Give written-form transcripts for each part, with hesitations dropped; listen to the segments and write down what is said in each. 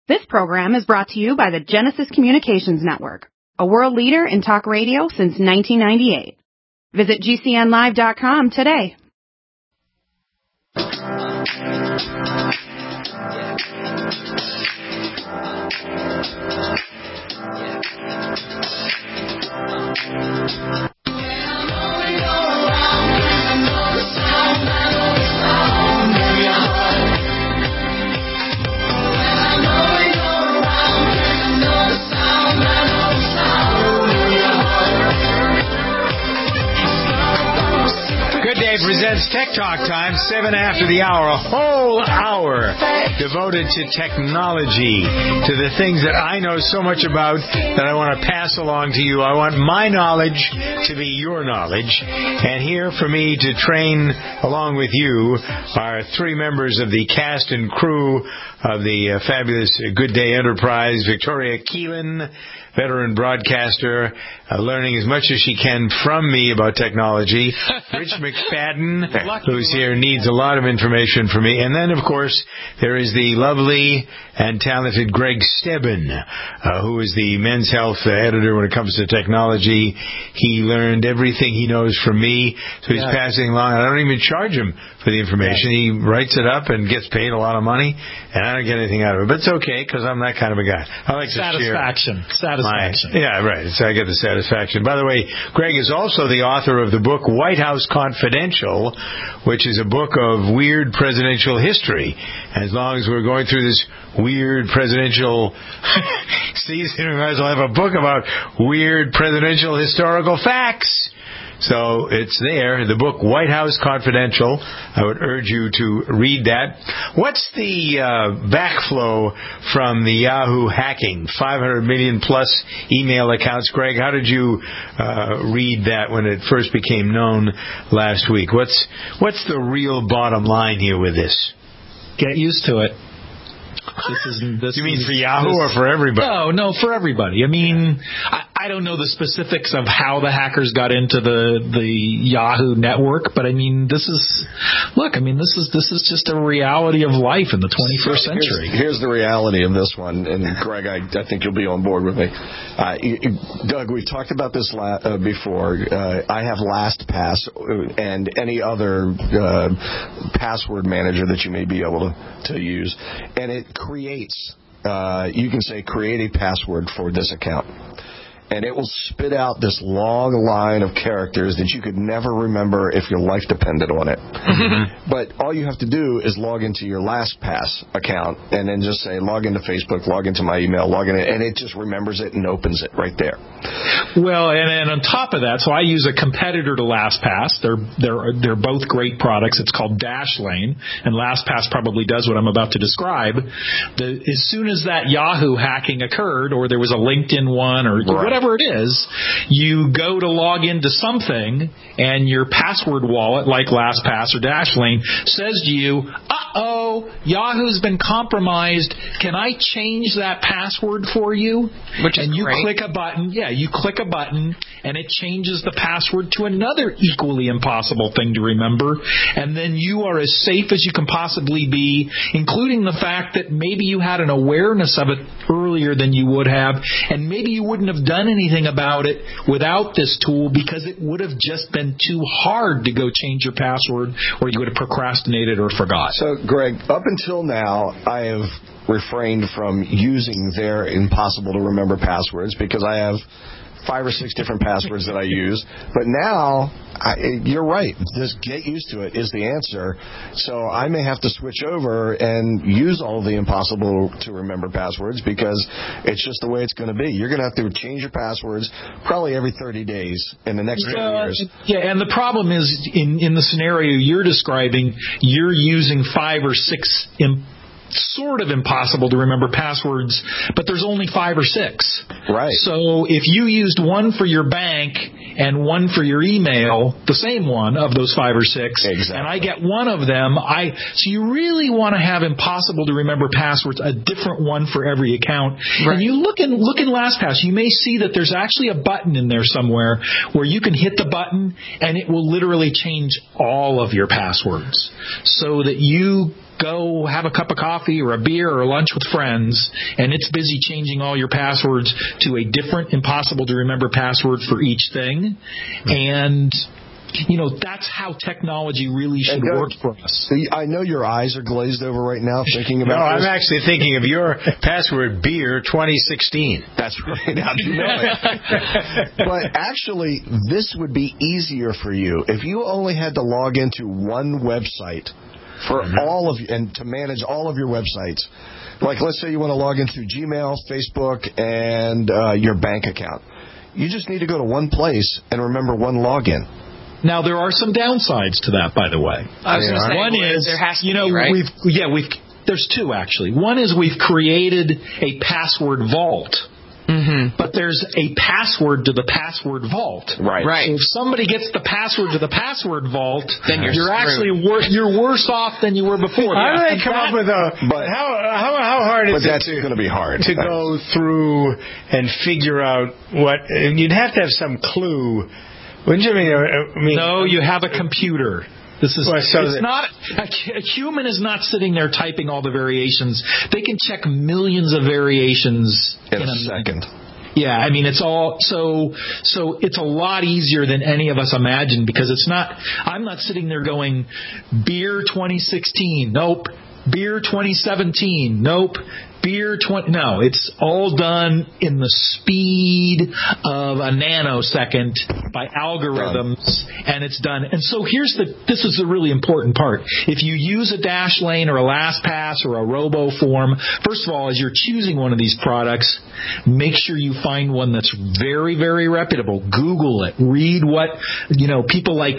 This program is brought to you by the Genesis Communications Network, a world leader in talk radio since 1998. Visit GCNlive.com today. Presents Tech Talk Time, 7 after the hour, a whole hour devoted to technology, to the things that I know so much about that I want to pass along to you. I want my knowledge to be your knowledge, and here for me to train along with you are three members of the cast and crew of the fabulous Good Day Enterprise. Victoria Keelan, veteran broadcaster, learning as much as she can from me about technology. Rich McFadden, who's here, needs a lot of information from me. And then, of course, there is the lovely and talented Greg Stebbin, who is the Men's Health editor when it comes to technology. He learned everything he knows from me, so he's passing along. I don't even charge him for the information. He writes it up and gets paid a lot of money, and I don't get anything out of it. But it's okay, because I'm that kind of a guy. I like to share satisfaction. Yeah, right. So I get the satisfaction. By the way, Greg is also the author of the book White House Confidential, which is a book of weird presidential history. As long as we're going through this weird presidential season, we might as well have a book about weird presidential historical facts. So it's there, the book White House Confidential. I would urge you to read that. What's the backflow from the Yahoo hacking? 500 million plus email accounts. Greg, how did you read that when it first became known last week? What's the real bottom line here with this? Get used to it. You mean for Yahoo or for everybody? No, for everybody. I mean, I don't know the specifics of how the hackers got into the Yahoo network, but I mean, this is just a reality of life in the 21st century. Here's the reality of this one, and Greg, I think you'll be on board with me. Doug, we talked about this before. I have LastPass and any other password manager that you may be able to use, and it creates, you can say, create a password for this account. And it will spit out this long line of characters that you could never remember if your life depended on it. Mm-hmm. But all you have to do is log into your LastPass account and then just say, log into Facebook, log into my email, log in, and it just remembers it and opens it right there. Well, and on top of that, so I use a competitor to LastPass. They're both great products. It's called Dashlane, and LastPass probably does what I'm about to describe. As soon as that Yahoo hacking occurred, or there was a LinkedIn one, or whatever it is, you go to log into something, and your password wallet, like LastPass or Dashlane, says to you, uh-oh, Yahoo's been compromised. Can I change that password for you? Which is and you great. click a button. Yeah, you click a button, and it changes the password to another equally impossible thing to remember. And then you are as safe as you can possibly be, including the fact that maybe you had an awareness of it earlier than you would have, and maybe you wouldn't have done anything about it without this tool because it would have just been too hard to go change your password, or you would have procrastinated or forgot. So, Greg, up until now, I have refrained from using their impossible-to-remember passwords because I have 5 or 6 different passwords that I use. But now, you're right. Just get used to it is the answer. So I may have to switch over and use all of the impossible-to-remember passwords because it's just the way it's going to be. You're going to have to change your passwords probably every 30 days in the next 10 years. Yeah, and the problem is, in the scenario you're describing, you're using 5 or 6 sort of impossible to remember passwords, but there's only 5 or 6. Right. So if you used one for your bank and one for your email, the same one of those 5 or 6, exactly. And I get one of them, so you really want to have impossible to remember passwords, a different one for every account. Right. And you look in LastPass, you may see that there's actually a button in there somewhere where you can hit the button and it will literally change all of your passwords so that you go have a cup of coffee or a beer or lunch with friends, and it's busy changing all your passwords to a different, impossible to remember password for each thing. And that's how technology really should work for us. I know your eyes are glazed over right now thinking about No, this. I'm actually thinking of your password, beer 2016. That's right. How do you know it? But actually, this would be easier for you if you only had to log into one website for all of you and to manage all of your websites. Like, let's say you want to log in through Gmail, Facebook, and your bank account. You just need to go to one place and remember one login. Now, there are some downsides to that, by the way. I was going to say, one is, there has to be, right? there's two, actually. One is we've created a password vault. Mm-hmm. But there's a password to the password vault. Right. So if somebody gets the password to the password vault, then you're actually you're worse off than you were before. How do they come up with how hard is it? But that's going to be hard to go through and figure out what. You'd have to have some clue. Wouldn't you? I mean, no, you have a computer. This is it's not a human is not sitting there typing all the variations. They can check millions of variations in a second. Yeah, I mean, it's all so it's a lot easier than any of us imagined, because I'm not sitting there going beer 2016, nope, beer 2017, nope, beer 20. No, it's all done in the speed of a nanosecond by algorithms, and it's done. And so this is the really important part. If you use a Dashlane or a LastPass or a RoboForm, first of all, as you're choosing one of these products, make sure you find one that's very, very reputable. Google it. Read what people like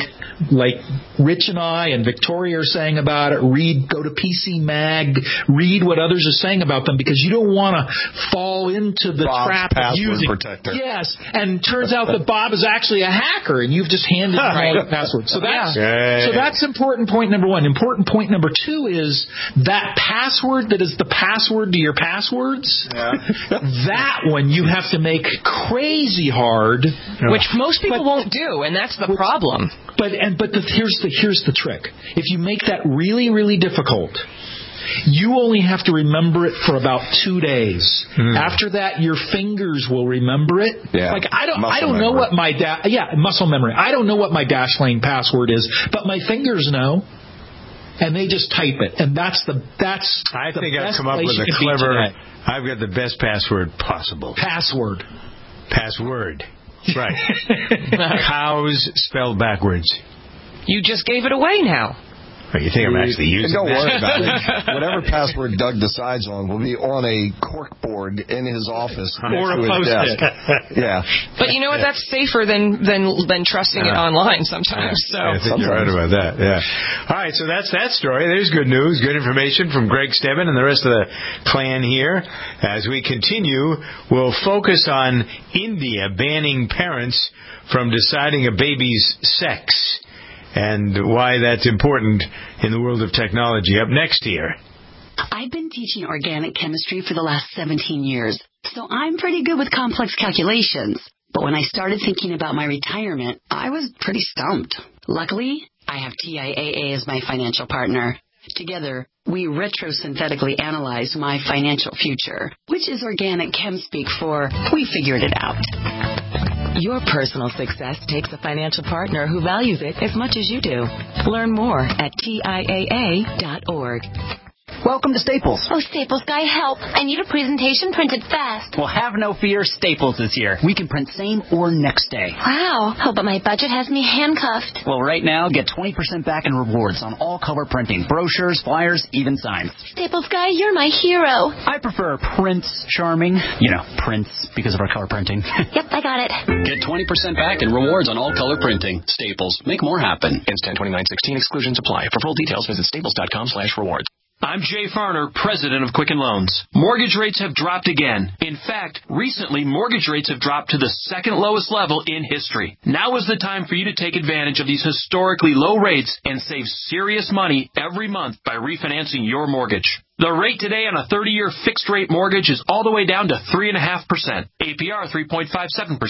Rich and I and Victoria are saying about it. Go to PC Mag. Read what others are saying about them, because you don't want to fall into the trap of using protector. Yes, and turns out that Bob is actually a hacker, and you've just handed him all the passwords. So that's important point number one. Important point number two is that password that is the password to your passwords. Yeah. That one you have to make crazy hard, which most people won't do, and that's the problem. But here's the trick. If you make that really, really difficult, you only have to remember it for about 2 days. After that, your fingers will remember it. Yeah. Like I don't know what my muscle memory. I don't know what my Dashlane password is, but my fingers know, and they just type it. And I think I've come up with a clever. I've got the best password possible. Password. Right. Cows spelled backwards. You just gave it away now. You think I'm actually using Don't that? worry about it. Whatever password Doug decides on will be on a cork board in his office or a Post-it. Yeah. But you know what? That's safer than trusting it online sometimes. So I think you're right about that. Yeah. All right. So that's that story. There's good news, good information from Greg Stebbin and the rest of the clan here. As we continue, we'll focus on India banning parents from deciding a baby's sex, and why that's important in the world of technology. Up next here. I've been teaching organic chemistry for the last 17 years, so I'm pretty good with complex calculations. But when I started thinking about my retirement, I was pretty stumped. Luckily, I have TIAA as my financial partner. Together, we retrosynthetically analyze my financial future, which is organic chem speak for we figured it out. Your personal success takes a financial partner who values it as much as you do. Learn more at TIAA.org. Welcome to Staples. Oh, Staples guy, help. I need a presentation printed fast. Well, have no fear. Staples is here. We can print same or next day. Wow. Oh, but my budget has me handcuffed. Well, right now, get 20% back in rewards on all color printing. Brochures, flyers, even signs. Staples guy, you're my hero. I prefer Prince Charming. Prince because of our color printing. Yep, I got it. Get 20% back in rewards on all color printing. Staples. Make more happen. Instant 2916 exclusions apply. For full details, visit staples.com/rewards. I'm Jay Farner, president of Quicken Loans. Mortgage rates have dropped again. In fact, recently, mortgage rates have dropped to the second lowest level in history. Now is the time for you to take advantage of these historically low rates and save serious money every month by refinancing your mortgage. The rate today on a 30-year fixed-rate mortgage is all the way down to 3.5%. APR 3.57%.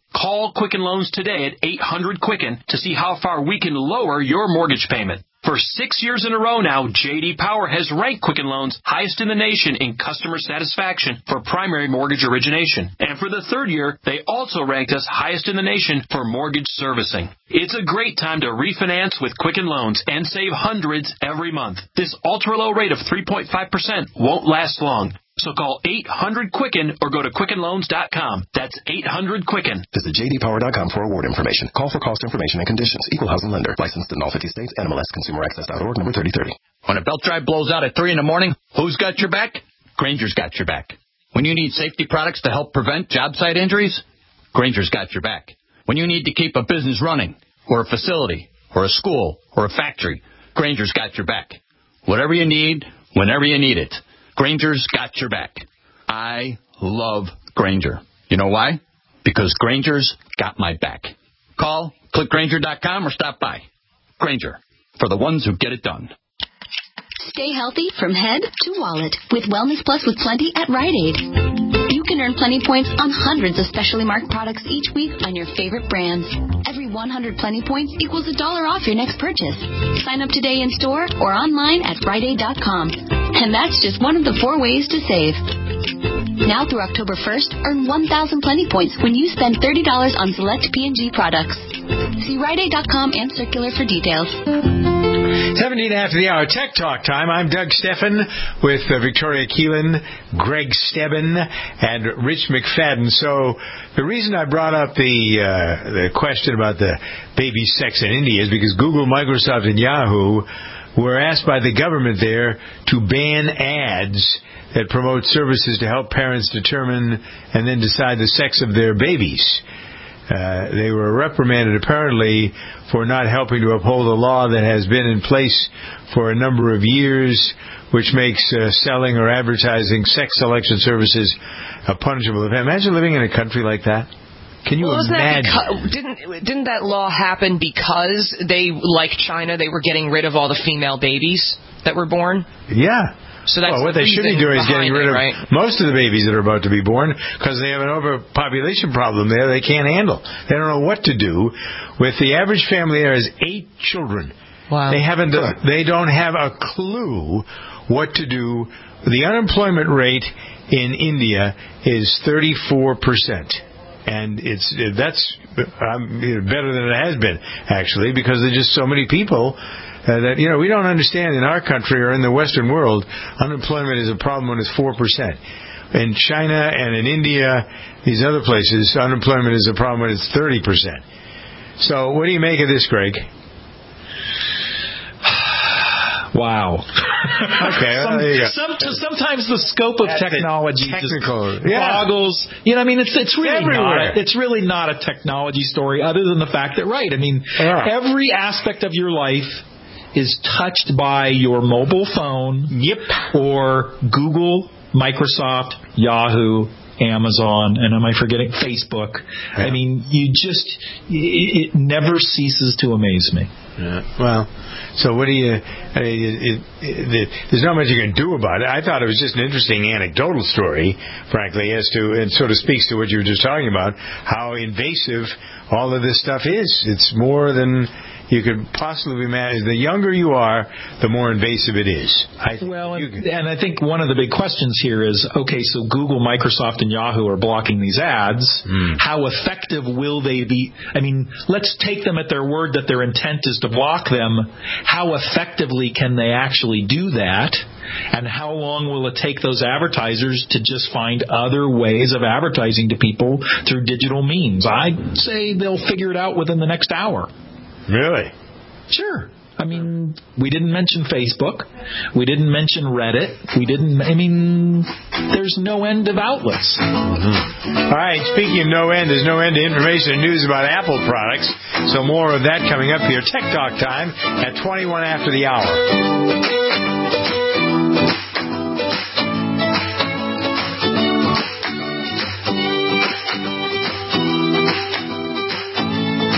Call Quicken Loans today at 800-QUICKEN to see how far we can lower your mortgage payment. For 6 years in a row now, J.D. Power has ranked Quicken Loans highest in the nation in customer satisfaction for primary mortgage origination. And for the third year, they also ranked us highest in the nation for mortgage servicing. It's a great time to refinance with Quicken Loans and save hundreds every month. This ultra-low rate of 3.5% won't last long. So call 800-QUICKEN or go to QuickenLoans.com. That's 800-QUICKEN. Visit jdpower.com for award information. Call for cost information and conditions. Equal housing lender. Licensed in all 50 states. NMLS ConsumerAccess.org, number 3030. When a belt drive blows out at 3 in the morning, who's got your back? Granger's got your back. When you need safety products to help prevent job site injuries, Granger's got your back. When you need to keep a business running, or a facility, or a school, or a factory, Granger's got your back. Whatever you need, whenever you need it, Granger's got your back. I love Granger. You know why? Because Granger's got my back. Call, click Granger.com, or stop by. Granger, for the ones who get it done. Stay healthy from head to wallet with Wellness Plus with Plenty at Rite Aid. You can earn Plenty points on hundreds of specially marked products each week on your favorite brands. Every 100 Plenty points equals $1 off your next purchase. Sign up today in store or online at RiteAid.com. And that's just one of the 4 ways to save. Now through October 1st, earn 1,000 Plenty points when you spend $30 on select P&G products. See RiteAid.com and Circular for details. 17 after the hour, Tech Talk time. I'm Doug Steffen with Victoria Keelan, Greg Stebbin, and Rich McFadden. So the reason I brought up the question about the baby sex in India is because Google, Microsoft, and Yahoo were asked by the government there to ban ads that promote services to help parents determine and then decide the sex of their babies. They were reprimanded, apparently, for not helping to uphold a law that has been in place for a number of years, which makes selling or advertising sex selection services a punishable offense. Imagine living in a country like that. Can you imagine? Didn't that law happen because they, like China, they were getting rid of all the female babies that were born? Yeah. So that's what they should be doing is getting rid of most of the babies that are about to be born because they have an overpopulation problem there they can't handle. They don't know what to do. With the average family there is 8 children. Wow. They don't have a clue what to do. The unemployment rate in India is 34%. And that's better than it has been, actually, because there's just so many people that, we don't understand in our country or in the Western world, unemployment is a problem when it's 4%. In China and in India, these other places, unemployment is a problem when it's 30%. So what do you make of this, Greg? Wow. Okay. Sometimes the scope of technology boggles. It's really it's really not a technology story other than the fact that, every aspect of your life is touched by your mobile phone. Yep. Or Google, Microsoft, Yahoo, Amazon, and am I forgetting Facebook? Yeah. It never ceases to amaze me. Yeah. Well, so what do you... there's not much you can do about it. I thought it was just an interesting anecdotal story, frankly, as to, and sort of speaks to what you were just talking about, how invasive all of this stuff is. It's more than you could possibly imagine. The younger you are, the more invasive it is. And I think one of the big questions here is, okay, so Google, Microsoft, and Yahoo are blocking these ads. How effective will they be? Let's take them at their word that their intent is to block them. How effectively can they actually do that? And how long will it take those advertisers to just find other ways of advertising to people through digital means? I'd say they'll figure it out within the next hour. Really? Sure. We didn't mention Facebook. We didn't mention Reddit. There's no end of outlets. All right, speaking of no end, there's no end to information and news about Apple products. So more of that coming up here. Tech Talk time at 21 after the hour.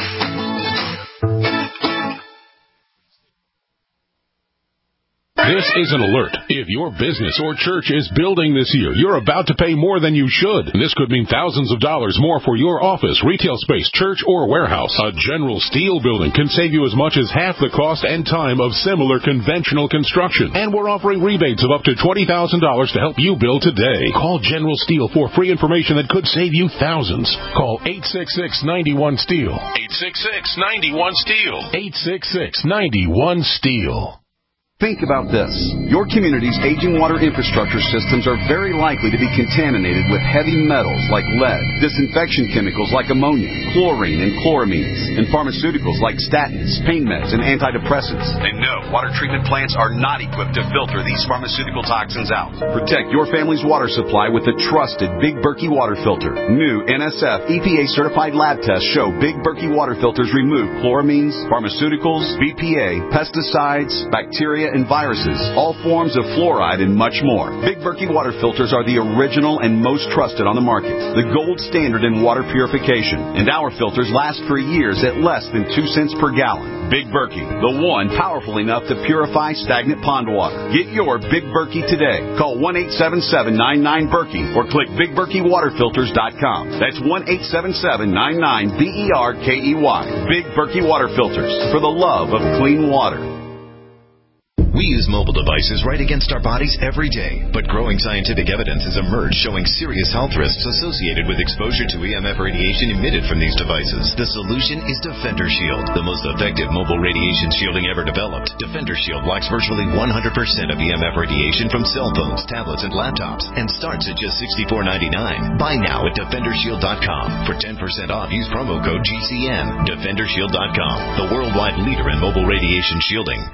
This is an alert. If your business or church is building this year, you're about to pay more than you should. This could mean thousands of dollars more for your office, retail space, church, or warehouse. A General Steel building can save you as much as half the cost and time of similar conventional construction. And we're offering rebates of up to $20,000 to help you build today. Call General Steel for free information that could save you thousands. Call 866-91-STEEL. 866-91-STEEL. 866-91-STEEL. Think about this. Your community's aging water infrastructure systems are very likely to be contaminated with heavy metals like lead, disinfection chemicals like ammonia, chlorine and chloramines, and pharmaceuticals like statins, pain meds, and antidepressants. And no, water treatment plants are not equipped to filter these pharmaceutical toxins out. Protect your family's water supply with the trusted Big Berkey water filter. New NSF EPA-certified lab tests show Big Berkey water filters remove chloramines, pharmaceuticals, BPA, pesticides, bacteria, and viruses, all forms of fluoride, and much more. Big Berkey water filters are the original and most trusted on the market, the gold standard in water purification, and our filters last for years at less than 2 cents per gallon. Big Berkey, the one powerful enough to purify stagnant pond water. Get your Big Berkey today. Call 1-877-99-BERKEY or click BigBerkeyWaterFilters.com. That's 1-877-99-BERKEY. Big Berkey Water Filters, for the love of clean water. We use mobile devices right against our bodies every day, but growing scientific evidence has emerged showing serious health risks associated with exposure to EMF radiation emitted from these devices. The solution is Defender Shield, the most effective mobile radiation shielding ever developed. Defender Shield blocks virtually 100% of EMF radiation from cell phones, tablets, and laptops, and starts at just $64.99. Buy now at DefenderShield.com. For 10% off, use promo code GCN. DefenderShield.com, the worldwide leader in mobile radiation shielding.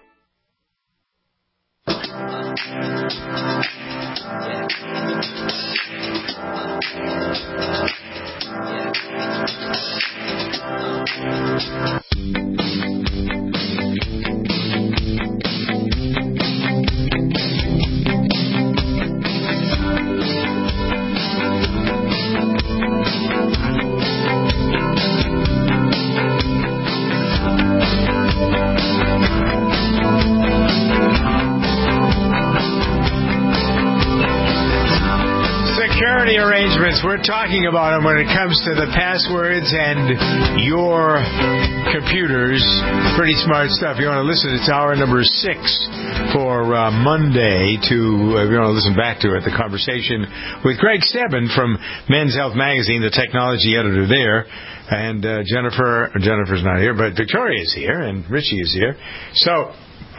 Security arrangements, we're talking about them when it comes to the passwords and your computers. Pretty smart stuff. You want to listen, it's hour number 6 for Monday if you want to listen back to it, the conversation with Greg Stebbin from Men's Health Magazine, the technology editor there. And Jennifer's not here, but Victoria is here and Richie is here. So,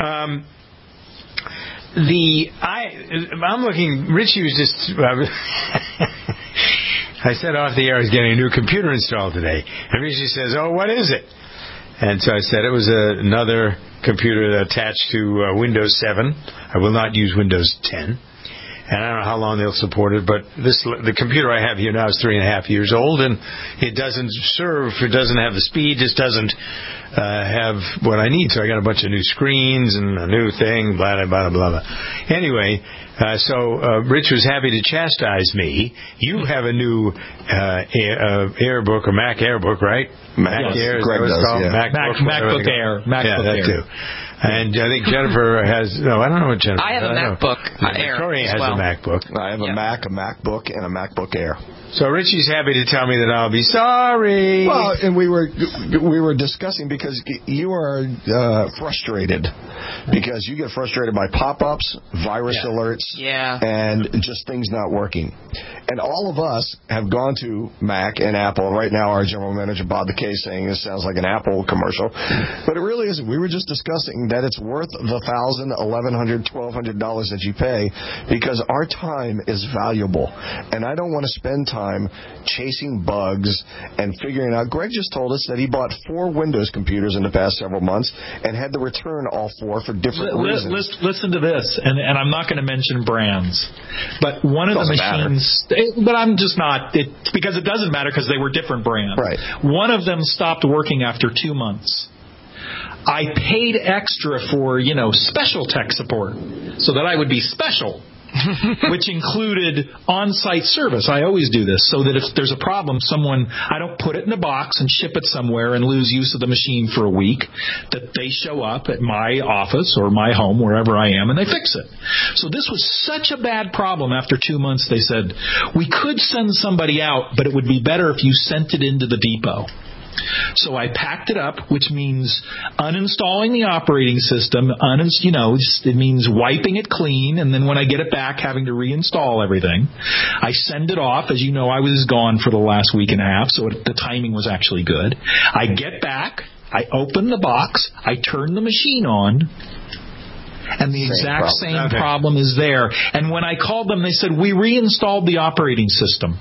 I'm looking. Richie was just. I said off the air I was getting a new computer installed today, and Richie says, "Oh, what is it?" And so I said it was another computer attached to Windows 7. I will not use Windows 10, and I don't know how long they'll support it. But the computer I have here now is 3.5 years old, and it doesn't serve. It doesn't have the speed. Just doesn't have what I need. So I got a bunch of new screens and a new thing, blah, blah, blah, blah, blah. Anyway, so Rich was happy to chastise me. You have a new AirBook or Mac AirBook, right? Mac Air, is that what it's called? Yeah. MacBook Air. MacBook that Air. too. And I think Jennifer has, no, I don't know what Jennifer I have a MacBook Air. Victoria has a MacBook. I have a Mac, a MacBook, and a MacBook Air. So Richie's happy to tell me that I'll be sorry. Well, and we were discussing because you are frustrated because you get frustrated by pop-ups, virus alerts, and just things not working. And all of us have gone to Mac and Apple. Right now, our general manager Bob McKay is saying this sounds like an Apple commercial, but it really isn't. We were just discussing that it's worth the $1,000, $1,100, $1,200 that you pay because our time is valuable, and I don't want to spend time chasing bugs and figuring out. Greg just told us that he bought 4 Windows computers in the past several months and had to return all 4 for different reasons. Listen to this, and I'm not going to mention brands, but one of the machines. But I'm just not because it doesn't matter because they were different brands. Right. One of them stopped working after 2 months. I paid extra for special tech support so that I would be special. which included on-site service. I always do this so that if there's a problem, I don't put it in a box and ship it somewhere and lose use of the machine for a week, that they show up at my office or my home, wherever I am, and they fix it. So this was such a bad problem. After 2 months, they said, we could send somebody out, but it would be better if you sent it into the depot. So I packed it up, which means uninstalling the operating system. It means wiping it clean, and then when I get it back, having to reinstall everything. I send it off. As you know, I was gone for the last week and a half, so the timing was actually good. I get back, I open the box, I turn the machine on, and the exact same problem is there. And when I called them, they said, we reinstalled the operating system.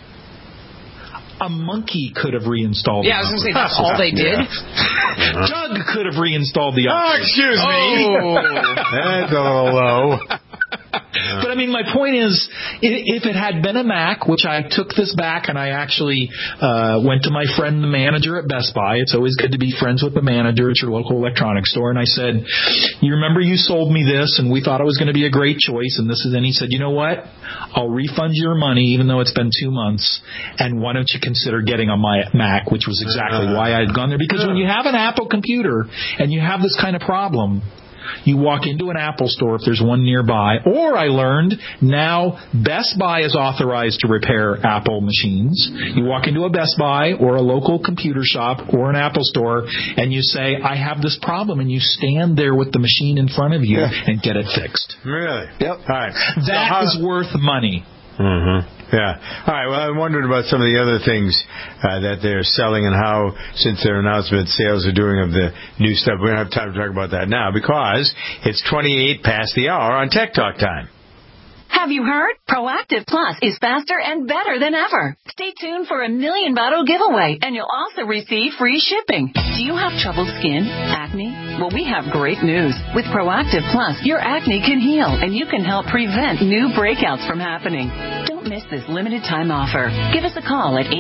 A monkey could have reinstalled I was going to say, that's all they did? Doug could have reinstalled the operating system. Oh, excuse me. That's a little low. But, my point is, if it had been a Mac, which I took this back and I actually went to my friend, the manager at Best Buy. It's always good to be friends with the manager at your local electronics store. And I said, you remember you sold me this and we thought it was going to be a great choice. And he said, you know what? I'll refund your money even though it's been 2 months. And why don't you consider getting on my Mac, which was exactly why I had gone there. Because when you have an Apple computer and you have this kind of problem, you walk into an Apple store if there's one nearby. Or I learned now Best Buy is authorized to repair Apple machines. You walk into a Best Buy or a local computer shop or an Apple store and you say, I have this problem, and you stand there with the machine in front of you and get it fixed. Really? Yep. All right. That is worth money. Mm-hmm. Yeah. All right. Well, I'm wondering about some of the other things that they're selling and how, since their announcement, sales are doing of the new stuff. We don't have time to talk about that now because it's 28 past the hour on Tech Talk time. Have you heard? Proactive Plus is faster and better than ever. Stay tuned for a $1 million bottle giveaway, and you'll also receive free shipping. Do you have troubled skin? Acne? Well, we have great news. With Proactive Plus, your acne can heal, and you can help prevent new breakouts from happening. Don't miss this limited time offer. Give us a call at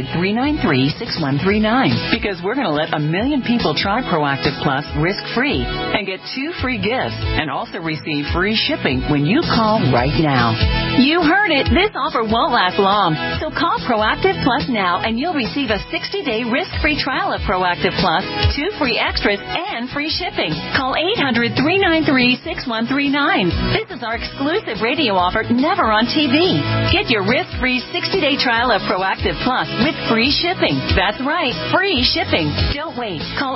800-393-6139 because we're going to let 1 million people try Proactive Plus risk-free and get 2 free gifts and also receive free shipping when you call right now. You heard it. This offer won't last long. So call Proactive Plus now and you'll receive a 60-day risk-free trial of Proactive Plus, 2 free extras, and free shipping. Call 800-393-6139. This is our exclusive radio offer, never on TV. Get your risk-free 60-day trial of Proactive Plus with free shipping. That's right, free shipping. Don't wait. Call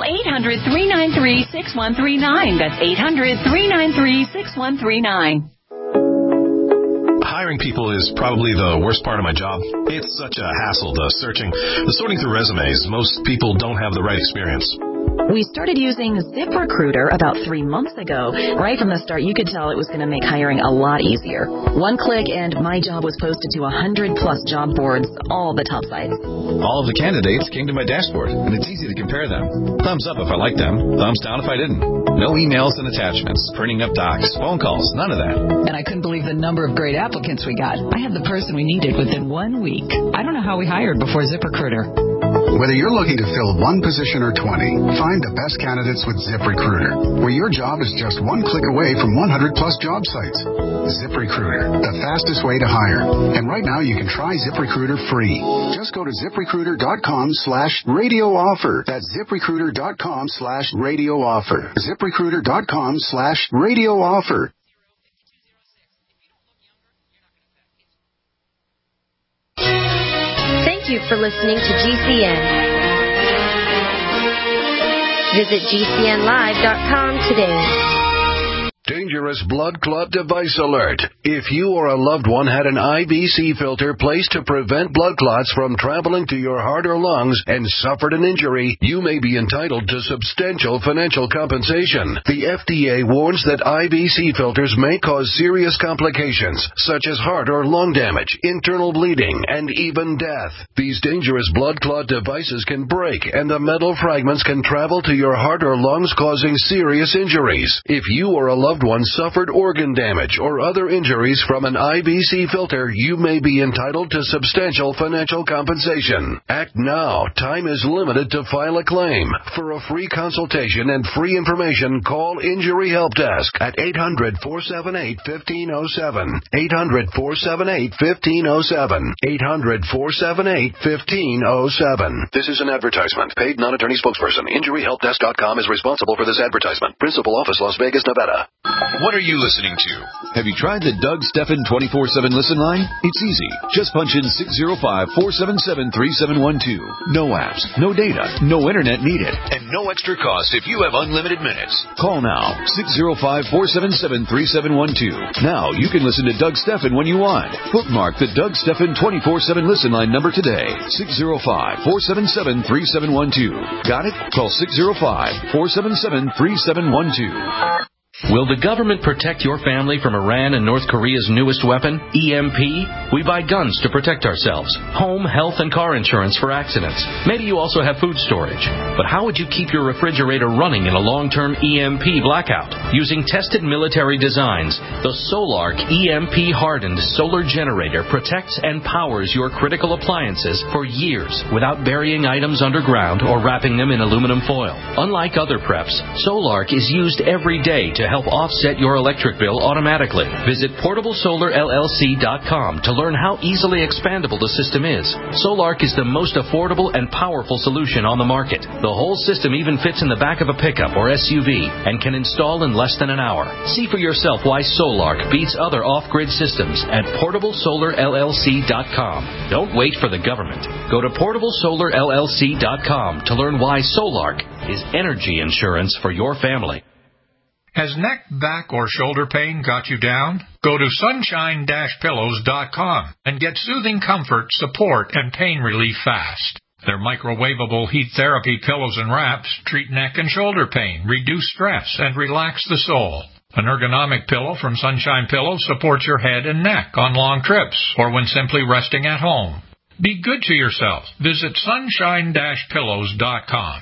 800-393-6139. That's 800-393-6139. Hiring people is probably the worst part of my job. It's such a hassle, the sorting through resumes. Most people don't have the right experience. We started using ZipRecruiter about 3 months ago. Right from the start, you could tell it was going to make hiring a lot easier. One click and my job was posted to 100-plus job boards, all the top sites. All of the candidates came to my dashboard, and it's easy to compare them. Thumbs up if I liked them, thumbs down if I didn't. No emails and attachments, printing up docs, phone calls, none of that. And I couldn't believe the number of great applicants we got. I had the person we needed within 1 week. I don't know how we hired before ZipRecruiter. Whether you're looking to fill one position or 20, find the best candidates with ZipRecruiter, where your job is just 1 click away from 100-plus job sites. ZipRecruiter, the fastest way to hire. And right now you can try ZipRecruiter free. Just go to ZipRecruiter.com/radio offer. That's ZipRecruiter.com/radio offer. ZipRecruiter.com/radio offer. Thank you for listening to GCN. Visit GCNlive.com today. Dangerous blood clot device alert. If you or a loved one had an IVC filter placed to prevent blood clots from traveling to your heart or lungs and suffered an injury, you may be entitled to substantial financial compensation. The FDA warns that IVC filters may cause serious complications, such as heart or lung damage, internal bleeding, and even death. These dangerous blood clot devices can break, and the metal fragments can travel to your heart or lungs, causing serious injuries. If you or a loved loved one suffered organ damage or other injuries from an IBC filter, you may be entitled to substantial financial compensation. Act now. Time is limited to file a claim. For a free consultation and free information, call Injury Help Desk at 800-478-1507. 800-478-1507. 800-478-1507. This is an advertisement. Paid non-attorney spokesperson. InjuryHelpDesk.com is responsible for this advertisement. Principal office, Las Vegas, Nevada. What are you listening to? Have you tried the Doug Stephan 24/7 listen line? It's easy. Just punch in 605-477-3712. No apps, no data, no internet needed, and no extra cost if you have unlimited minutes. Call now, 605-477-3712. Now you can listen to Doug Stephan when you want. Bookmark the Doug Stephan 24/7 listen line number today. 605-477-3712. Got it? Call 605-477-3712. Will the government protect your family from Iran and North Korea's newest weapon, EMP? We buy guns to protect ourselves, home, health, and car insurance for accidents. Maybe you also have food storage. But how would you keep your refrigerator running in a long-term EMP blackout? Using tested military designs, the Solark EMP-hardened solar generator protects and powers your critical appliances for years without burying items underground or wrapping them in aluminum foil. Unlike other preps, Solark is used every day to help offset your electric bill automatically. Visit PortableSolarLLC.com to learn how easily expandable the system is. Solark is the most affordable and powerful solution on the market. The whole system even fits in the back of a pickup or SUV and can install in less than an hour. See for yourself why Solark beats other off-grid systems at PortableSolarLLC.com. Don't wait for the government. Go to PortableSolarLLC.com to learn why Solark is energy insurance for your family. Has neck, back, or shoulder pain got you down? Go to sunshine-pillows.com and get soothing comfort, support, and pain relief fast. Their microwavable heat therapy pillows and wraps treat neck and shoulder pain, reduce stress, and relax the soul. An ergonomic pillow from Sunshine Pillows supports your head and neck on long trips or when simply resting at home. Be good to yourself. Visit sunshine-pillows.com.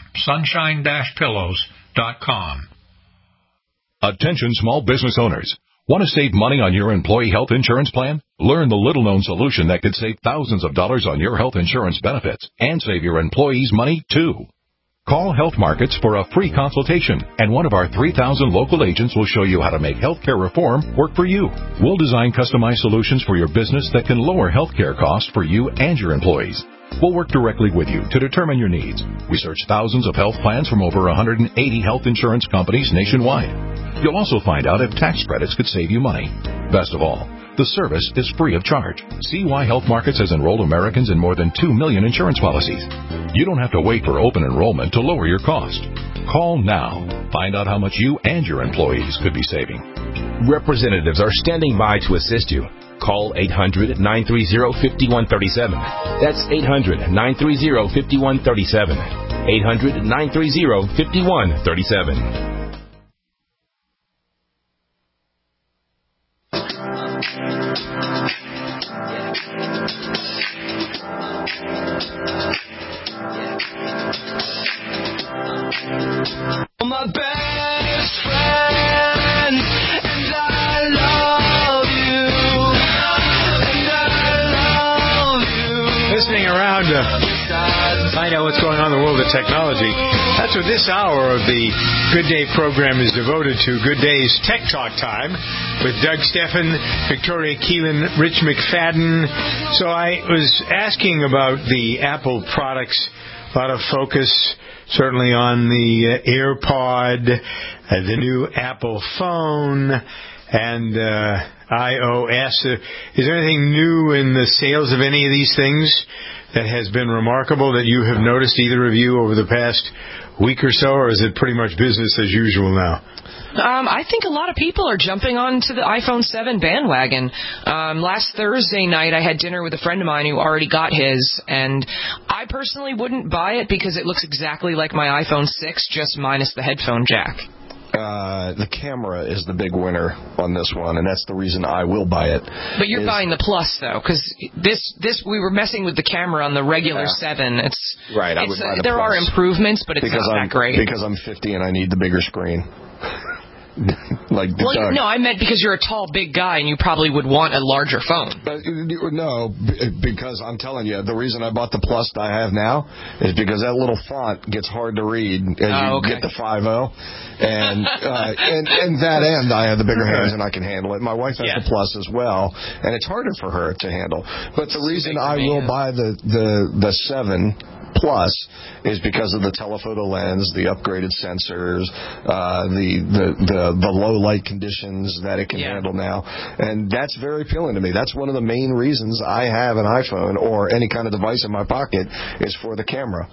Sunshine-pillows.com. Attention small business owners. Want to save money on your employee health insurance plan? Learn the little-known solution that could save thousands of dollars on your health insurance benefits and save your employees money, too. Call Health Markets for a free consultation, and one of our 3,000 local agents will show you how to make healthcare reform work for you. We'll design customized solutions for your business that can lower healthcare costs for you and your employees. We'll work directly with you to determine your needs. We search thousands of health plans from over 180 health insurance companies nationwide. You'll also find out if tax credits could save you money. Best of all, the service is free of charge. See why Health Markets has enrolled Americans in more than 2 million insurance policies. You don't have to wait for open enrollment to lower your cost. Call now. Find out how much you and your employees could be saving. Representatives are standing by to assist you. Call 800-930-5137. That's 800-930-5137. 800-930-5137. My best friend, and I love you, and I love you. Listening around to find out what's going on in the world of technology. That's what this hour of the Good Day program is devoted to. Good Day's Tech Talk time with Doug Stephan, Victoria Keelan, Rich McFadden. So I was asking about the Apple products. A lot of focus certainly on the AirPod, the new Apple phone, and iOS. Is there anything new in the sales of any of these things that has been remarkable that you have noticed, either of you, over the past week or so, or is it pretty much business as usual now? I think a lot of people are jumping onto the iPhone 7 bandwagon. Last Thursday night, I had dinner with a friend of mine who already got his, and I personally wouldn't buy it because it looks exactly like my iPhone 6, just minus the headphone jack. The camera is the big winner on this one, and that's the reason I will buy it. But you're buying the Plus, though, because this we were messing with the camera on the regular 7. It's right. I would buy the there Plus. are improvements, but it's not that great. Because I'm 50 and I need the bigger screen. Like Doug. No, I meant because you're a tall, big guy, and you probably would want a larger phone. No, because I'm telling you, the reason I bought the Plus that I have now is because that little font gets hard to read as you get the 5.0. And that end, I have the bigger hands and I can handle it. My wife has the Plus as well, and it's harder for her to handle. But the reason I will buy the 7 Plus is because of the telephoto lens, the upgraded sensors, the low light conditions that it can handle now, and that's very appealing to me. That's one of the main reasons I have an iPhone or any kind of device in my pocket is for the camera.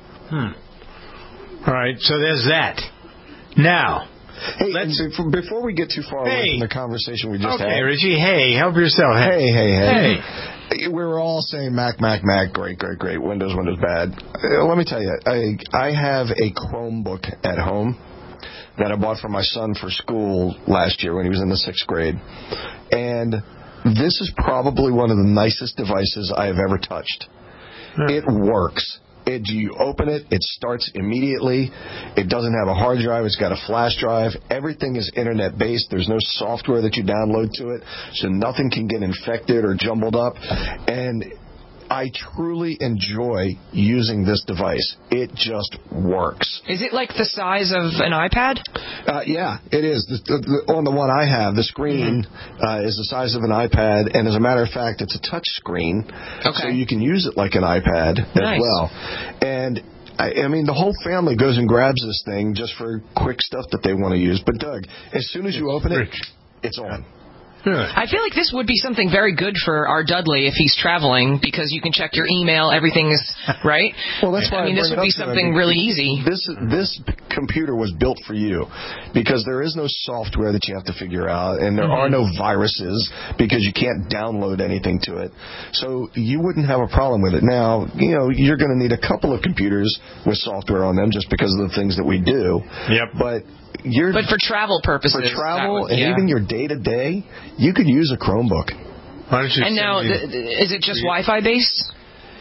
All right, so there's that. Now, hey, before we get too far away from the conversation we just had. Okay, Richie, hey, help yourself. Hey. We were all saying Mac, great, Windows, bad. Let me tell you, I have a Chromebook at home that I bought for my son for school last year when he was in the 6th grade. And this is probably one of the nicest devices I have ever touched. It works. You open it, it starts immediately. It doesn't have a hard drive. It's got a flash drive. Everything is internet-based. There's no software that you download to it, so nothing can get infected or jumbled up. And I truly enjoy using this device. It just works. Is it like the size of an iPad? Yeah, it is. On the one I have, the screen is the size of an iPad, and as a matter of fact, it's a touch screen, so you can use it like an iPad as well. And I mean, the whole family goes and grabs this thing just for quick stuff that they want to use. But, Doug, as soon as you open it, it's on. I feel like this would be something very good for our Dudley if he's traveling, because you can check your email, everything is right. Well, that's why this would be something really easy. This computer was built for you because there is no software that you have to figure out, and there are no viruses because you can't download anything to it. So you wouldn't have a problem with it. Now, you're going to need a couple of computers with software on them just because of the things that we do. But for travel purposes, even your day-to-day, you could use a Chromebook. And now, is it just Wi-Fi based?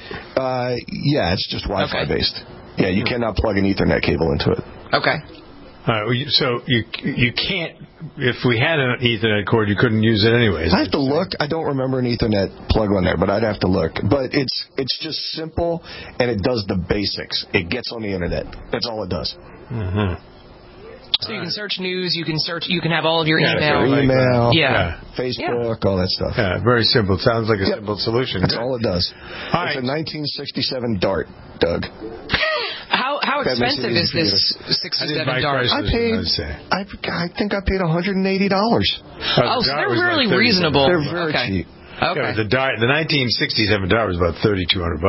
Yeah, it's just Wi-Fi based. Yeah, you cannot plug an Ethernet cable into it. Okay. So you can't. If we had an Ethernet cord, you couldn't use it anyways. I have to look. I don't remember an Ethernet plug on there, but I'd have to look. But it's just simple, and it does the basics. It gets on the internet. That's all it does. So you can search news, you can have all of your email. Facebook, all that stuff. Yeah, very simple. Sounds like a simple solution. That's all it does. It's a 1967 Dart, Doug. How expensive is this 67 Dart? I think I paid $180. So they're really reasonable. They're very cheap. Okay. The 1967 Dart was about $3,200.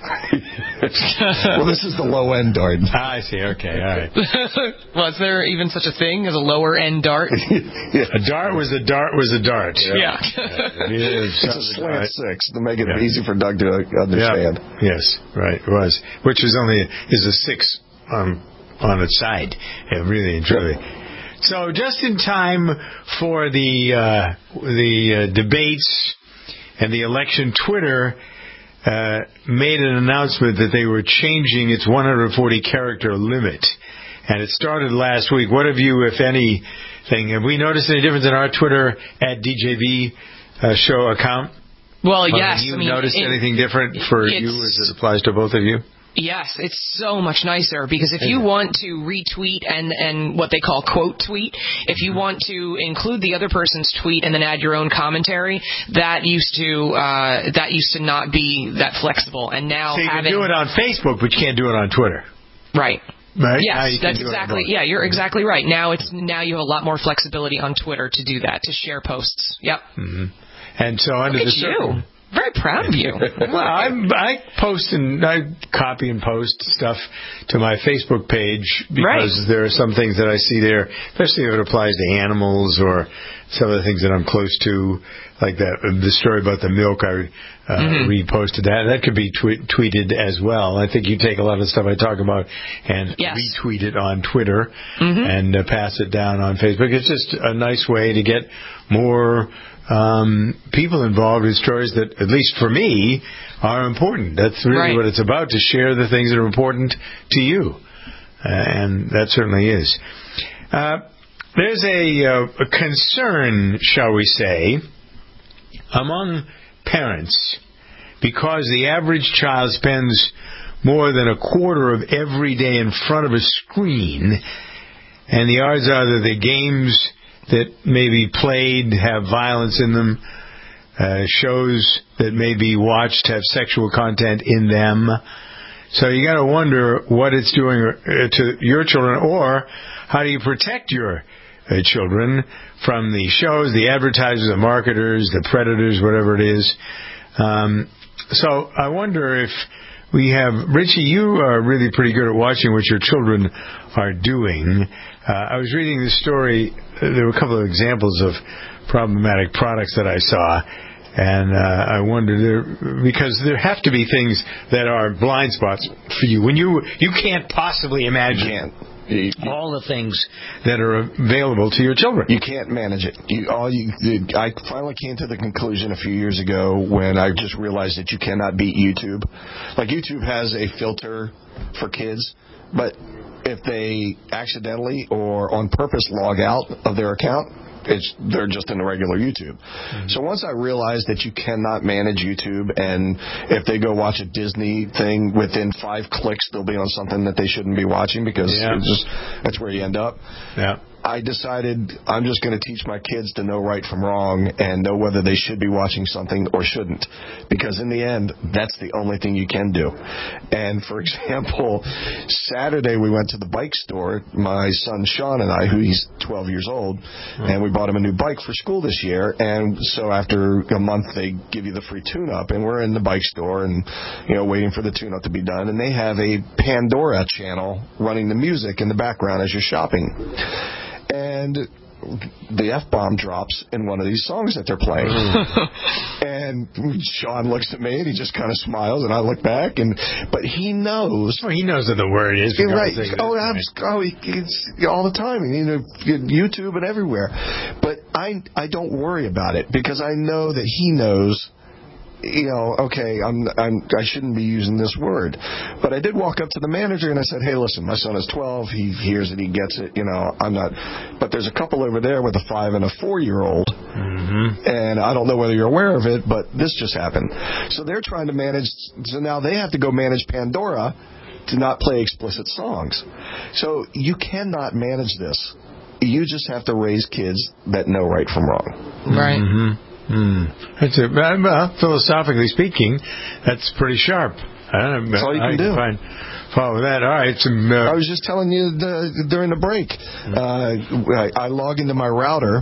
Well, this is the low end Dart. I see. Okay, all right. Was there even such a thing as a lower end Dart? A Dart was a Dart was a Dart. Yeah. It's a slant 6 to make it easy for Doug to understand. Yes, right. It was, which is a 6 on its side. Yeah, really and truly. So just in time for the debates and the election, Twitter made an announcement that they were changing its 140-character limit. And it started last week. What have you, if anything, have we noticed any difference in our Twitter @DJV show account? Well, yes. Have you noticed anything different for you as it applies to both of you? Yes, it's so much nicer, because if you want to retweet and what they call quote tweet, if you want to include the other person's tweet and then add your own commentary, that used to not be that flexible. And now so you can do it on Facebook, but you can't do it on Twitter. Right. Right? Yes, that's exactly. Yeah, you're exactly right. Now you have a lot more flexibility on Twitter to do that, to share posts. Yep. Mm-hmm. And so under the circle. Very proud of you. Well, I post and I copy and post stuff to my Facebook page because there are some things that I see there, especially if it applies to animals or some of the things that I'm close to, like the story about the milk. I reposted that. That could be tweeted as well. I think you take a lot of stuff I talk about and retweet it on Twitter and pass it down on Facebook. It's just a nice way to get more people involved in stories that, at least for me, are important. That's really what it's about, to share the things that are important to you. And that certainly is. There's a concern, shall we say, among parents because the average child spends more than a quarter of every day in front of a screen, and the odds are that the games that may be played have violence in them, shows that may be watched have sexual content in them. So you got to wonder what it's doing to your children, or how do you protect your children from the shows, the advertisers, the marketers, the predators, whatever it is. So I wonder if we have... Richie, you are really pretty good at watching what your children are doing. I was reading this story. There were a couple of examples of problematic products that I saw. And I wonder, because there have to be things that are blind spots for you. When you can't possibly imagine all the things that are available to your children. You can't manage it. I finally came to the conclusion a few years ago when I just realized that you cannot beat YouTube. Like, YouTube has a filter for kids, but if they accidentally or on purpose log out of their account, they're just in the regular YouTube. Mm-hmm. So once I realized that you cannot manage YouTube, and if they go watch a Disney thing, within 5 clicks they'll be on something that they shouldn't be watching, because that's where you end up. Yeah. I decided I'm just going to teach my kids to know right from wrong and know whether they should be watching something or shouldn't. Because in the end, that's the only thing you can do. And, for example, Saturday we went to the bike store, my son Sean and I, who he's 12 years old, and we bought him a new bike for school this year. And so after a month, they give you the free tune-up. And we're in the bike store and, waiting for the tune-up to be done. And they have a Pandora channel running the music in the background as you're shopping. And the F-bomb drops in one of these songs that they're playing. And Sean looks at me and he just kind of smiles, and I look back, but he knows. Well, he knows what the word is. Right. It's all the time. YouTube and everywhere. But I don't worry about it, because I know that he knows. Okay, I shouldn't be using this word. But I did walk up to the manager and I said, hey, listen, my son is 12. He hears it. He gets it. I'm not. But there's a couple over there with a 5 and a 4-year-old. Mm-hmm. And I don't know whether you're aware of it, but this just happened. So they're trying to manage. So now they have to go manage Pandora to not play explicit songs. So you cannot manage this. You just have to raise kids that know right from wrong. Right. Mm-hmm. Philosophically speaking, that's pretty sharp. That's all you can do. Follow that. All right. I was just telling you during the break. I log into my router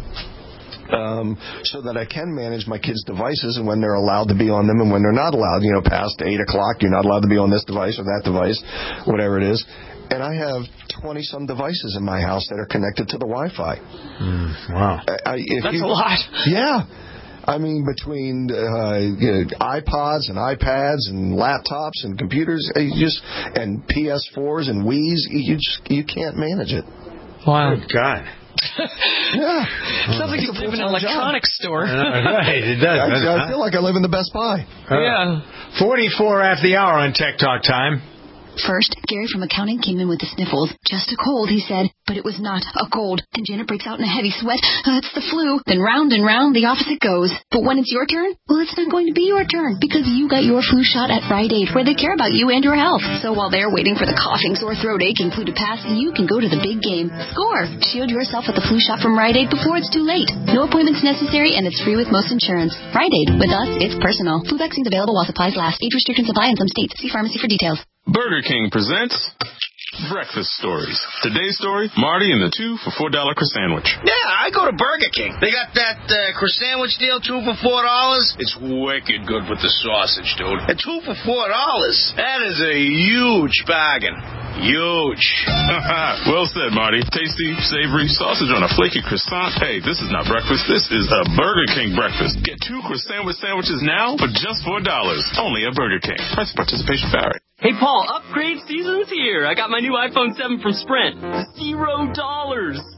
so that I can manage my kids' devices and when they're allowed to be on them and when they're not allowed. Past 8 o'clock, you're not allowed to be on this device or that device, whatever it is. And I have 20-some devices in my house that are connected to the Wi-Fi. Wow. That's a lot. Yeah. I mean, between iPods and iPads and laptops and computers, and PS4s and Wii's, you can't manage it. Wow. Good God. Yeah. Sounds like you live in an electronics store. Right, it does. I feel like I live in the Best Buy. Yeah. 44 after the hour on Tech Talk Time. First, Gary from accounting came in with the sniffles. Just a cold, he said, but it was not a cold. And Janet breaks out in a heavy sweat. It's the flu. Then round and round the opposite goes. But when it's your turn, well, it's not going to be your turn, because you got your flu shot at Rite Aid, where they care about you and your health. So while they're waiting for the coughing, sore throat, aching flu to pass, you can go to the big game. Score! Shield yourself with the flu shot from Rite Aid before it's too late. No appointments necessary, and it's free with most insurance. Rite Aid. With us, it's personal. Flu vaccines available while supplies last. Age restrictions apply in some states. See pharmacy for details. Burger King presents Breakfast Stories. Today's story, Marty and the 2 for $4 croissant. Yeah, I go to Burger King. They got that croissant deal, 2 for $4. It's wicked good with the sausage, dude. And 2 for $4, that is a huge bargain. Huge. Well said, Marty. Tasty, savory, sausage on a flaky croissant. Hey, this is not breakfast. This is a Burger King breakfast. Get 2 croissant sandwiches now for just $4. Only at Burger King. Price and participation vary. Hey, Paul, upgrade season's here. I got my new iPhone 7 from Sprint. $0.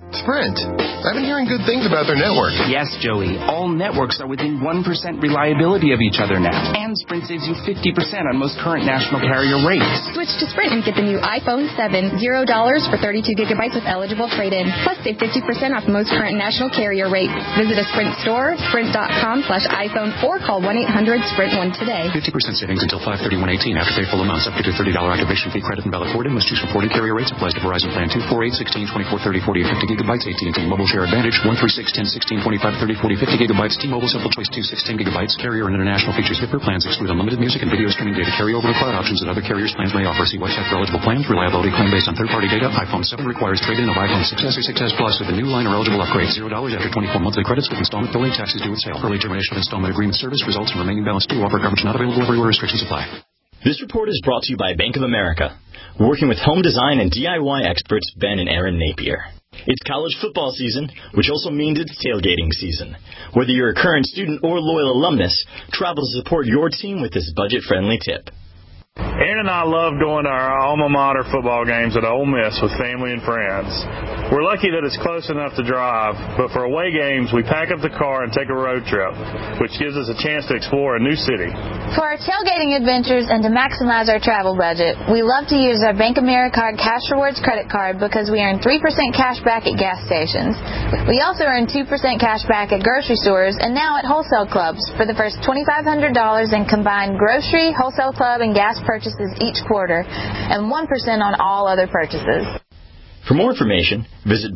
Sprint. I've been hearing good things about their network. Yes, Joey. All networks are within 1% reliability of each other now. And Sprint saves you 50% on most current national carrier rates. Switch to Sprint and get the new iPhone 7, $0 for 32 gigabytes with eligible trade-in. Plus, save 50% off most current national carrier rates. Visit a Sprint store, sprint.com/iPhone, or call 1-800-SPRINT1 today. 50% savings until 5/31/18 after pay full amount. Subject to $30 activation fee credit and valid forwarding. Must choose from 40 carrier rates. Applies to Verizon Plan 2, 4, 8, 16, 24, 30, 40, 50 gigabytes. AT&T Mobile Share Advantage 1, 3, 6, 10, 16, 25, 30, 40, 50 gigabytes. T-Mobile Simple Choice 2, 16 gigabytes. Carrier and international features differ. Plans exclude unlimited music and video streaming data. Carry over to cloud options that other carriers' plans may offer. See website for eligible plans. Reliability claim based on third-party data. iPhone 7 requires trade-in of iPhone 6s or 6s Plus with a new line or eligible upgrade. $0 after 24 monthly credits with installment billing. Taxes due at sale. Early termination of installment agreement service results in remaining balance due. Offer coverage not available everywhere. Restrictions apply. This report is brought to you by Bank of America, working with home design and DIY experts Ben and Aaron Napier. It's college football season, which also means it's tailgating season. Whether you're a current student or loyal alumnus, travel to support your team with this budget-friendly tip. Aaron and I love going to our alma mater football games at Ole Miss with family and friends. We're lucky that it's close enough to drive, but for away games, we pack up the car and take a road trip, which gives us a chance to explore a new city. For our tailgating adventures and to maximize our travel budget, we love to use our Bank America Cash Rewards credit card because we earn 3% cash back at gas stations. We also earn 2% cash back at grocery stores and now at wholesale clubs for the first $2,500 in combined grocery, wholesale club, and gas purchases each quarter, and 1% on all other purchases. For more information, visit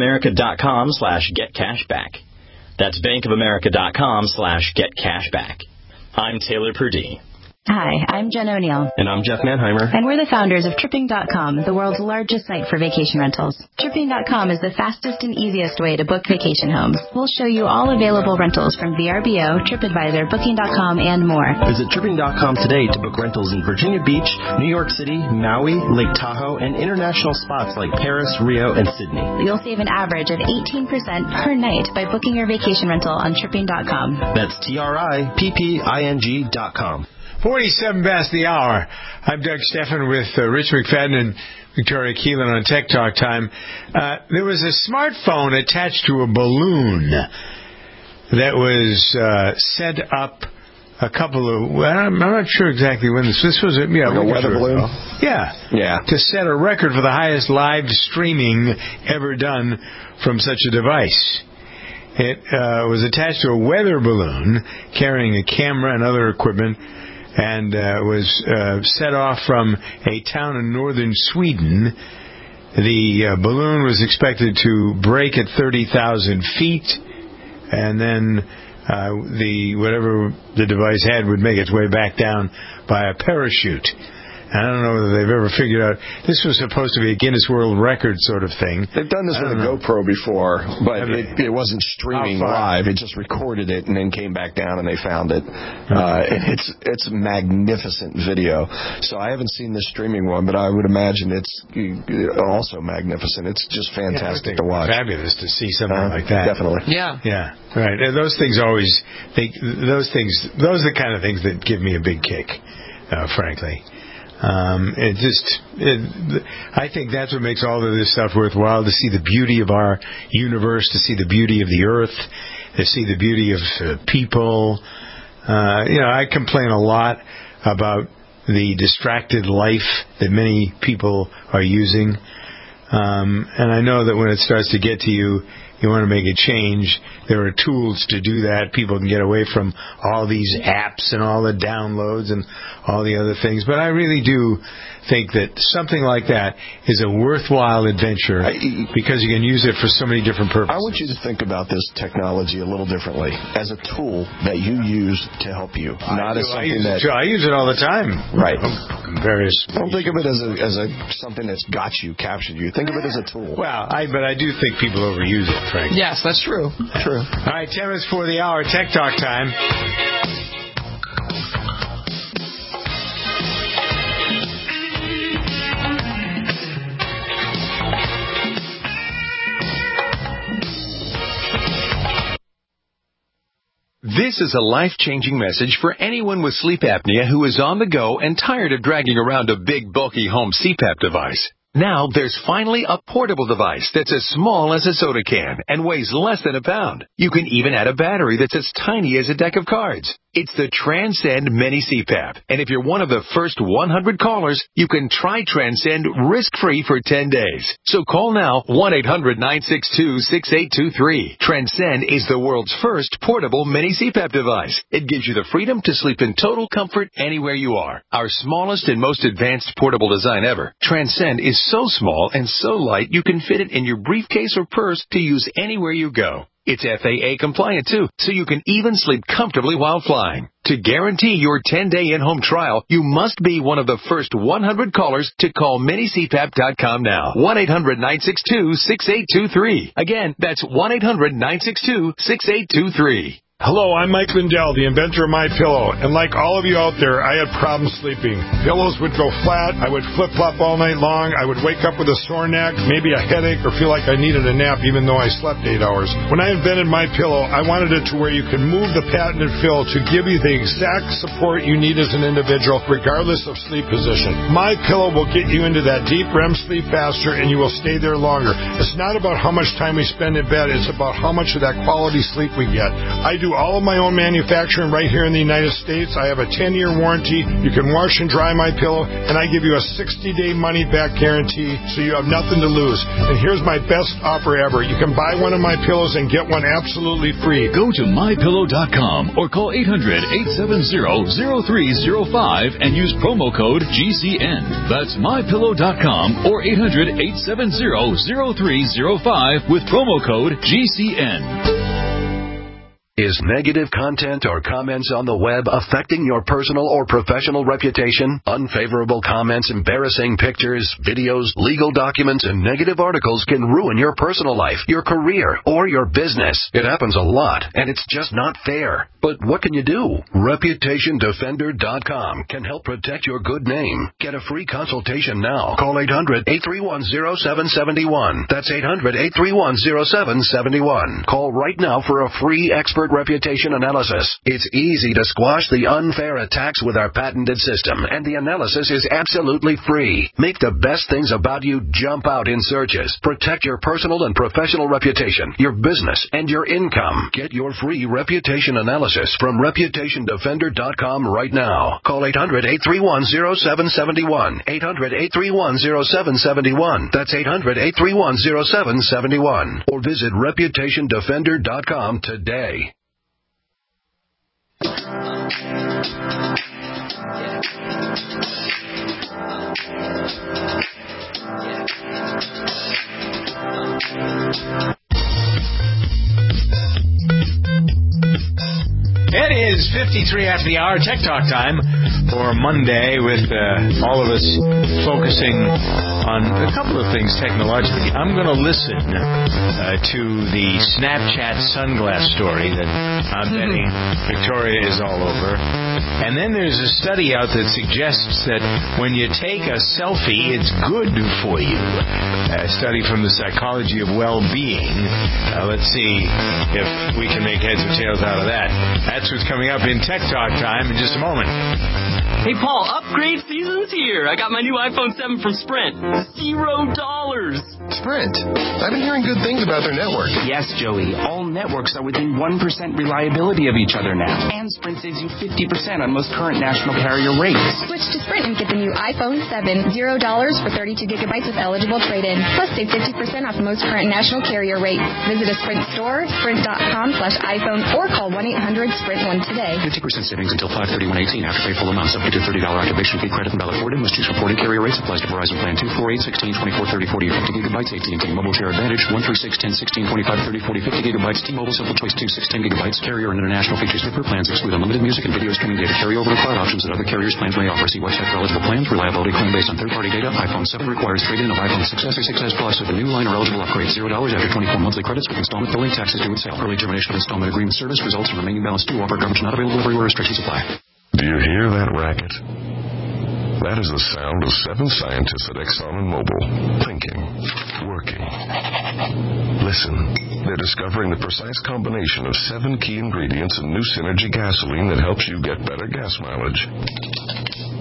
bankofamerica.com/getcashback. That's bankofamerica.com/getcashback. I'm Taylor Purdie. Hi, I'm Jen O'Neill. And I'm Jeff Manheimer. And we're the founders of Tripping.com, the world's largest site for vacation rentals. Tripping.com is the fastest and easiest way to book vacation homes. We'll show you all available rentals from VRBO, TripAdvisor, Booking.com, and more. Visit Tripping.com today to book rentals in Virginia Beach, New York City, Maui, Lake Tahoe, and international spots like Paris, Rio, and Sydney. You'll save an average of 18% per night by booking your vacation rental on Tripping.com. That's TRIPPING.com. 47 past the hour. I'm Doug Stephan with Rich McFadden and Victoria Keelan on Tech Talk Time. There was a smartphone attached to a balloon that was set up a couple of... I'm not sure exactly when this was. A weather balloon? Yeah. To set a record for the highest live streaming ever done from such a device. It was attached to a weather balloon carrying a camera and other equipment, and was set off from a town in northern Sweden. The balloon was expected to break at 30,000 feet, and then whatever the device had would make its way back down by a parachute. I don't know whether they've ever figured out. This was supposed to be a Guinness World Record sort of thing. They've done this with a GoPro before, but it wasn't streaming live. It just recorded it and then came back down and they found it. And it's magnificent video. So I haven't seen this streaming one, but I would imagine it's also magnificant. It's just fantastic to watch. Fabulous to see something like that. Definitely. Yeah. Right. And those things always those are the kind of things that give me a big kick, frankly. I think that's what makes all of this stuff worthwhile, to see the beauty of our universe, to see the beauty of the earth, to see the beauty of people. I complain a lot about the distracted life that many people are using. And I know that when it starts to get to you, you want to make a change. There are tools to do that. People can get away from all these apps and all the downloads and all the other things. But I really do think that something like that is a worthwhile adventure because you can use it for so many different purposes. I want you to think about this technology a little differently, as a tool that you use to help you, not as something I use it all the time. Right. Don't think of it as something that's got you, captured you. Think of it as a tool. Well, but I do think people overuse it, frankly. Yes, that's true. True. All right, 10 minutes for the hour. Tech Talk time. This is a life-changing message for anyone with sleep apnea who is on the go and tired of dragging around a big, bulky home CPAP device. Now there's finally a portable device that's as small as a soda can and weighs less than a pound. You can even add a battery that's as tiny as a deck of cards. It's the Transcend Mini CPAP. And if you're one of the first 100 callers, you can try Transcend risk-free for 10 days. So call now, 1-800-962-6823. Transcend is the world's first portable mini CPAP device. It gives you the freedom to sleep in total comfort anywhere you are. Our smallest and most advanced portable design ever, Transcend is so small and so light you can fit it in your briefcase or purse to use anywhere you go. It's FAA compliant too, so you can even sleep comfortably while flying. To guarantee your 10-day in-home trial, you must be one of the first 100 callers to call minicpap.com now. 1-800-962-6823. Again, that's 1-800-962-6823. Hello, I'm Mike Lindell, the inventor of MyPillow, and like all of you out there, I had problems sleeping. Pillows would go flat, I would flip-flop all night long, I would wake up with a sore neck, maybe a headache, or feel like I needed a nap even though I slept 8 hours. When I invented MyPillow, I wanted it to where you can move the patented fill to give you the exact support you need as an individual, regardless of sleep position. MyPillow will get you into that deep REM sleep faster, and you will stay there longer. It's not about how much time we spend in bed, it's about how much of that quality sleep we get. I do all of my own manufacturing right here in the United States. I have a 10-year warranty. You can wash and dry my pillow, and I give you a 60-day money-back guarantee, so you have nothing to lose. And here's my best offer ever. You can buy one of my pillows and get one absolutely free. Go to MyPillow.com or call 800-870-0305 and use promo code GCN. That's MyPillow.com or 800-870-0305 with promo code GCN. Is negative content or comments on the web affecting your personal or professional reputation? Unfavorable comments, embarrassing pictures, videos, legal documents, and negative articles can ruin your personal life, your career, or your business. It happens a lot, and it's just not fair. But what can you do? ReputationDefender.com can help protect your good name. Get a free consultation now. Call 800-831-0771. That's 800-831-0771. Call right now for a free expert reputation analysis. It's easy to squash the unfair attacks with our patented system, and the analysis is absolutely free. Make the best things about you jump out in searches. Protect your personal and professional reputation, your business, and your income. Get your free reputation analysis from ReputationDefender.com right now. Call 800-831-0771. 800-831-0771. That's 800-831-0771. Or visit ReputationDefender.com today. It is 53 after the hour, Tech Talk time for Monday, with all of us focusing on a couple of things technologically. I'm going to listen to the Snapchat sunglass story that I'm betting Victoria is all over. And then there's a study out that suggests that when you take a selfie, it's good for you. A study from the Psychology of Well-Being. Let's see if we can make heads or tails out of that. That's what's coming up in Tech Talk time in just a moment. Hey, Paul, upgrade season's here. I got my new iPhone 7 from Sprint. $0. Sprint? I've been hearing good things about their network. Yes, Joey. All networks are within 1% reliability of each other now. And Sprint saves you 50% on most current national carrier rates. Switch to Sprint and get the new iPhone 7, $0 for 32 gigabytes with eligible trade-in. Plus, save 50% off most current national carrier rates. Visit a Sprint store, sprint.com/iPhone, or call 1-800-SPRINT1 today. 50% savings until 5/31/18 after pay full amount. Subject to $30 activation fee credit and valid forwarding. Must choose from 40 carrier rates. Applies to Verizon Plan 2, 4, 8, 16, 24, 30, 40, 50 gigabytes. AT&T Mobile Share Advantage 1, 3, 6, 10, 16, 25, 30, 40, 50 gigabytes. T-Mobile Simple Choice 2, 6, 10 gigabytes. Carrier and international features differ. Plans exclude unlimited music and video streaming data. Carry over to cloud options that other carriers' plans may offer. See website for eligible plans. Reliability claim based on third-party data. iPhone 7 requires trade-in of iPhone 6s or 6s Plus with a new line or eligible upgrade. $0 after 24 monthly credits with installment billing. Taxes due at sale. Early termination of installment agreement service results in remaining balance due. Offer coverage not available everywhere. Restrictions apply. Do you hear that racket? That is the sound of 7 scientists at Exxon and Mobil. Thinking. Working. Listen. They're discovering the precise combination of 7 key ingredients in new Synergy gasoline that helps you get better gas mileage.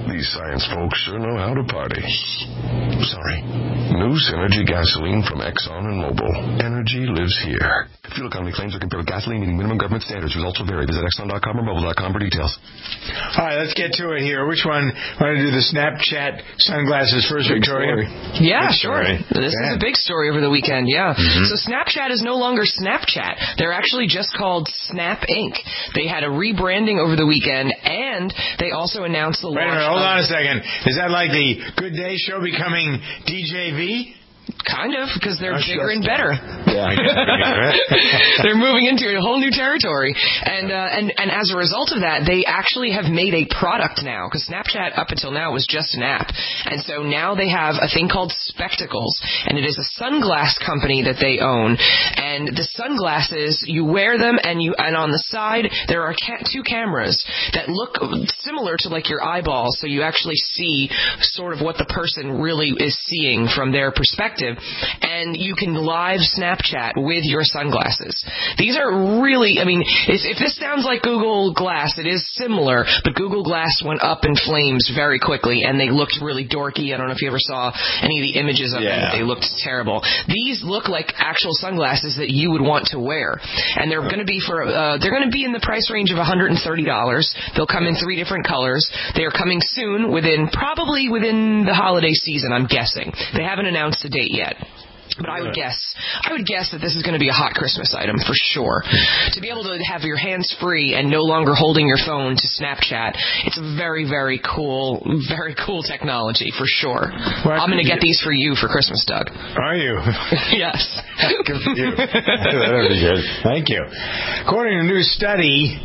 These science folks sure know how to party. Sorry. New Synergy gasoline from Exxon and Mobil. Energy lives here. Fuel economy claims are compared with gasoline meeting minimum government standards. Results will vary. Visit Exxon.com or Mobil.com for details. All right, let's get to it here. Which one? Want to do the Snapchat sunglasses first, Victoria? Yeah, sure. This is a big story over the weekend, yeah. Mm-hmm. So Snapchat is no longer Snapchat. They're actually just called Snap Inc. They had a rebranding over the weekend, and they also announced the launch. Wait a minute, hold on a second. Is that like the Good Day Show becoming DJV? Kind of, because they're bigger and better. Yeah, they're moving into a whole new territory, and as a result of that, they actually have made a product now. Because Snapchat up until now was just an app, and so now they have a thing called Spectacles, and it is a sunglass company that they own. And the sunglasses, you wear them, and on the side there are two cameras that look similar to like your eyeballs, so you actually see sort of what the person really is seeing from their perspective. And you can live Snapchat with your sunglasses. These are really, I mean, if this sounds like Google Glass, it is similar, but Google Glass went up in flames very quickly, and they looked really dorky. I don't know if you ever saw any of the images of them. They looked terrible. These look like actual sunglasses that you would want to wear, and they're going to be in the price range of $130. They'll come in 3 different colors. They are coming soon, probably within the holiday season, I'm guessing. They haven't announced a date yet. But I would guess that this is going to be a hot Christmas item for sure. To be able to have your hands free and no longer holding your phone to Snapchat, it's a very, very cool technology for sure. Well, I'm going to get these for you for Christmas, Doug. Are you? Yes. Good for you. That'll be good. Thank you. According to a new study,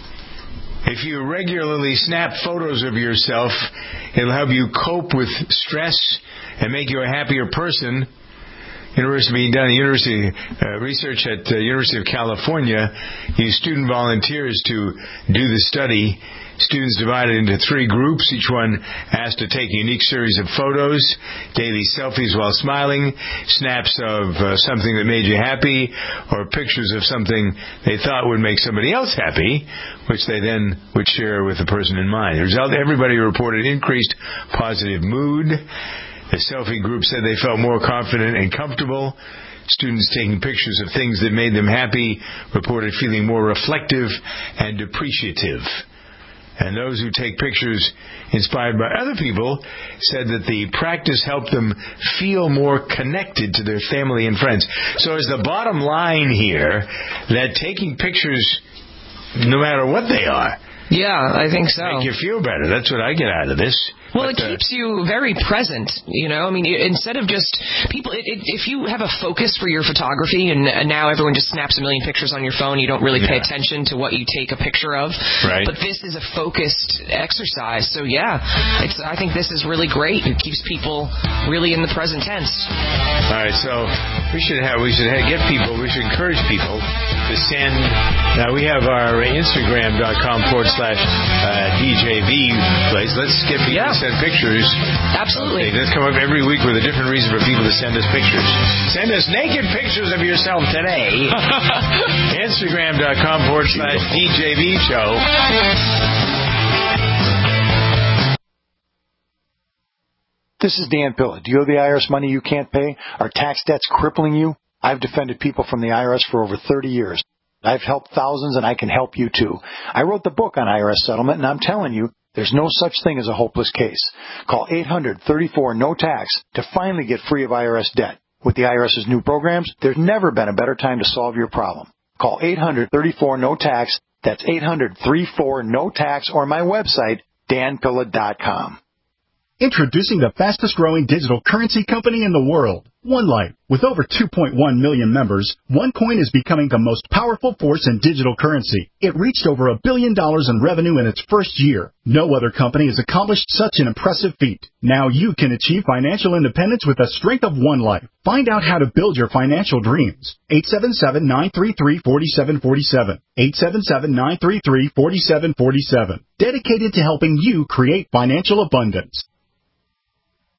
if you regularly snap photos of yourself, it'll help you cope with stress and make you a happier person. Research at the University of California used student volunteers to do the study. Students divided into 3 groups, each one asked to take a unique series of photos, daily selfies while smiling, snaps of something that made you happy, or pictures of something they thought would make somebody else happy, which they then would share with the person in mind. The result, everybody reported increased positive mood. The selfie group said they felt more confident and comfortable. Students taking pictures of things that made them happy reported feeling more reflective and appreciative. And those who take pictures inspired by other people said that the practice helped them feel more connected to their family and friends. So is the bottom line here that taking pictures, no matter what they are, I think so, make you feel better? That's what I get out of this. Well, it keeps you very present, I mean, instead of just people, if you have a focus for your photography and now everyone just snaps a million pictures on your phone, you don't really pay attention to what you take a picture of. Right. But this is a focused exercise. So, I think this is really great. It keeps people really in the present tense. All right, so we should encourage people to send. Now, we have our Instagram.com/DJV place. Let's get people to send pictures. Absolutely. Okay, let's come up every week with a different reason for people to send us pictures. Send us naked pictures of yourself today. Instagram.com/DJV show. This is Dan Pilla. Do you owe the IRS money you can't pay? Are tax debts crippling you? I've defended people from the IRS for over 30 years. I've helped thousands, and I can help you too. I wrote the book on IRS settlement, and I'm telling you, there's no such thing as a hopeless case. Call 800-34-NO-TAX to finally get free of IRS debt. With the IRS's new programs, there's never been a better time to solve your problem. Call 800-34-NO-TAX. That's 800-34-NO-TAX, or my website, danpilla.com. Introducing the fastest growing digital currency company in the world, OneLife. With over 2.1 million members, OneCoin is becoming the most powerful force in digital currency. It reached over $1 billion in revenue in its first year. No other company has accomplished such an impressive feat. Now you can achieve financial independence with the strength of OneLife. Find out how to build your financial dreams. 877-933-4747. 877-933-4747. Dedicated to helping you create financial abundance.